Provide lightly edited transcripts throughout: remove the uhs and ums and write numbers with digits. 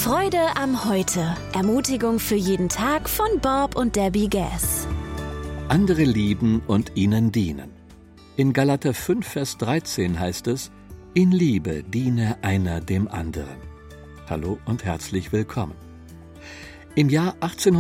Freude am Heute. Ermutigung für jeden Tag von Bob und Debbie Gass. Andere lieben und ihnen dienen. In Galater 5, Vers 13 heißt es: In Liebe diene einer dem anderen. Hallo und herzlich willkommen. Im Jahr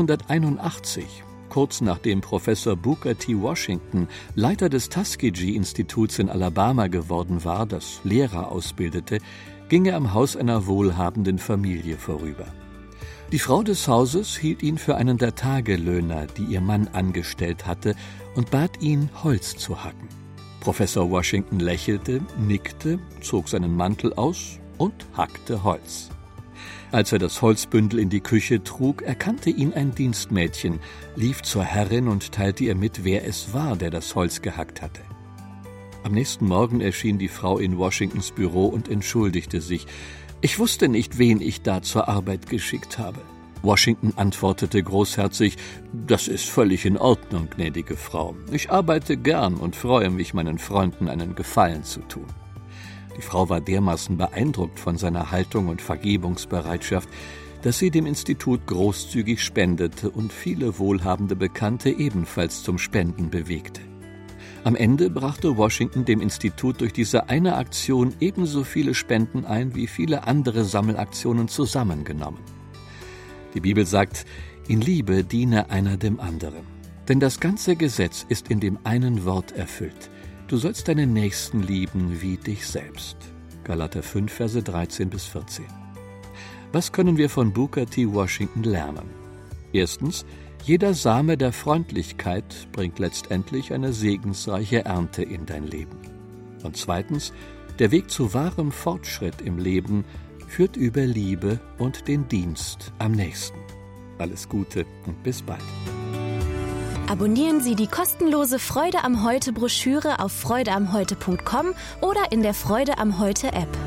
1881, kurz nachdem Professor Booker T. Washington Leiter des Tuskegee-Instituts in Alabama geworden war, das Lehrer ausbildete, ging er am Haus einer wohlhabenden Familie vorüber. Die Frau des Hauses hielt ihn für einen der Tagelöhner, die ihr Mann angestellt hatte, und bat ihn, Holz zu hacken. Professor Washington lächelte, nickte, zog seinen Mantel aus und hackte Holz. Als er das Holzbündel in die Küche trug, erkannte ihn ein Dienstmädchen, lief zur Herrin und teilte ihr mit, wer es war, der das Holz gehackt hatte. Am nächsten Morgen erschien die Frau in Washingtons Büro und entschuldigte sich. »Ich wusste nicht, wen ich da zur Arbeit geschickt habe.« Washington antwortete großherzig: »Das ist völlig in Ordnung, gnädige Frau. Ich arbeite gern und freue mich, meinen Freunden einen Gefallen zu tun.« Die Frau war dermaßen beeindruckt von seiner Haltung und Vergebungsbereitschaft, dass sie dem Institut großzügig spendete und viele wohlhabende Bekannte ebenfalls zum Spenden bewegte. Am Ende brachte Washington dem Institut durch diese eine Aktion ebenso viele Spenden ein wie viele andere Sammelaktionen zusammengenommen. Die Bibel sagt: In Liebe diene einer dem anderen. Denn das ganze Gesetz ist in dem einen Wort erfüllt: Du sollst deinen Nächsten lieben wie dich selbst. Galater 5, Verse 13 bis 14. Was können wir von Booker T. Washington lernen? Erstens: Jeder Same der Freundlichkeit bringt letztendlich eine segensreiche Ernte in dein Leben. Und zweitens: Der Weg zu wahrem Fortschritt im Leben führt über Liebe und den Dienst am Nächsten. Alles Gute und bis bald. Abonnieren Sie die kostenlose Freude am Heute Broschüre auf freudeamheute.com oder in der Freude am Heute App.